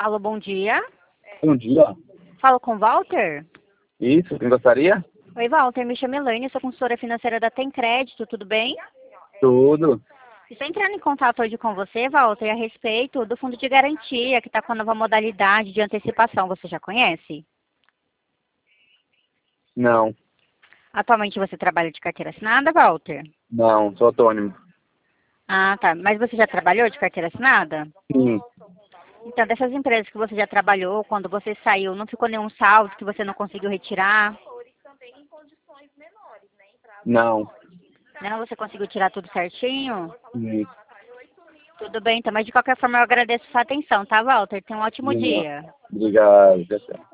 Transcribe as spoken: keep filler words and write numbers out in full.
Alô, bom dia. Bom dia. Falo com o Walter? Isso, quem gostaria? Oi, Walter, me chamo Elaine, sou consultora financeira da Tem Crédito, tudo bem? Tudo. Estou entrando em contato hoje com você, Walter, a respeito do fundo de garantia, que está com a nova modalidade de antecipação. Você já conhece? Não, Atualmente você trabalha de carteira assinada, Walter? não, sou autônomo. Ah, tá. Mas você já trabalhou de carteira assinada? Sim, Então, dessas empresas que você já trabalhou, quando você saiu, não ficou nenhum saldo que você não conseguiu retirar? não. Não, você conseguiu tirar tudo certinho? Sim. Tudo bem, então, mas de qualquer forma eu agradeço a sua atenção, tá, Walter? Tenha um ótimo Obrigado. dia. Obrigado. Tchau, tchau.